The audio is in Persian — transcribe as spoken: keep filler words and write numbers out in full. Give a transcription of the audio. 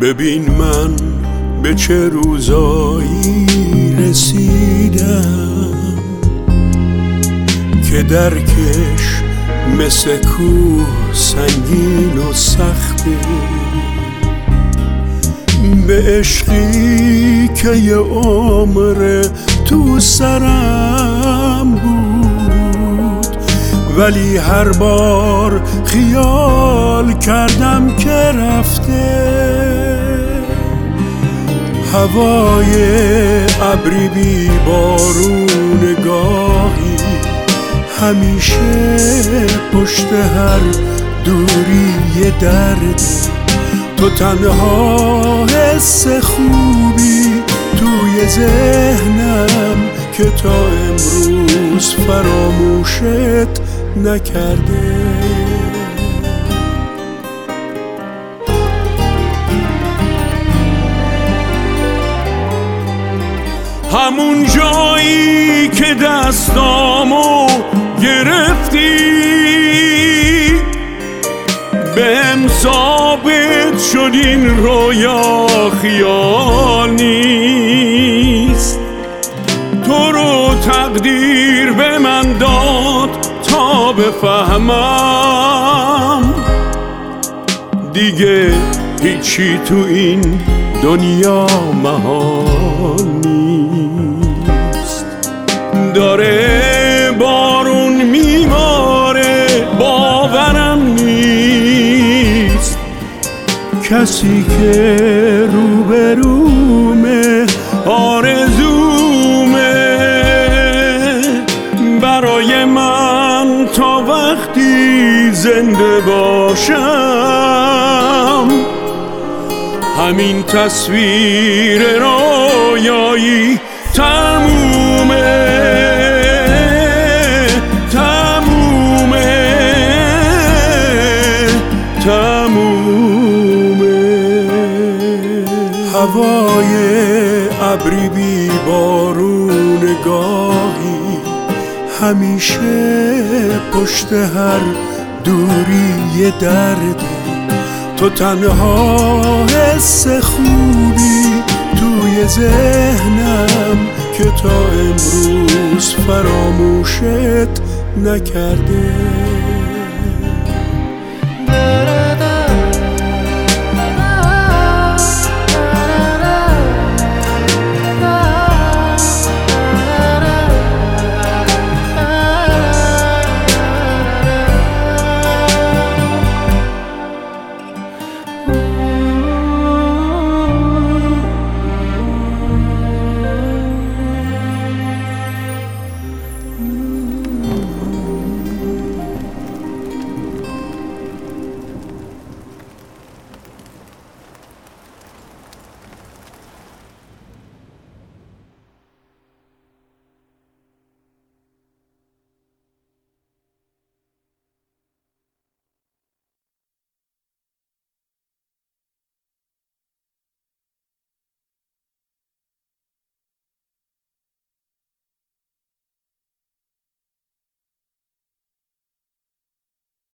ببین من به چه روزایی رسیدم که درکش مثل کوه سنگین و سخته، به عشقی که یه عمر تو سرم بود، ولی هر بار خیال کردم که رفته. هوای ابری بی بارون گاهی همیشه پشت هر دوری یه درده. تو تنها حس خوبی توی ذهنم که تا امروز فراموشت نکرده. همون جایی که دستامو گرفتی بهم ثابت شد این رویا خیال نیست. تو رو تقدیر به من داد تا بفهمم دیگه هیچی تو این دنیا محال نیست. داره بارون میباره باورم نیست، کسی که روبرومه آرزومه برای من تا وقتی زنده باشم. همین تصویر رویایی تمومه تمومه تمومه. هوای ابری بی بارون گاهی همیشه پشت هر دوری یه درده. تو تنها حس خوبی توی ذهنم که تا امروز فراموشت نکرده.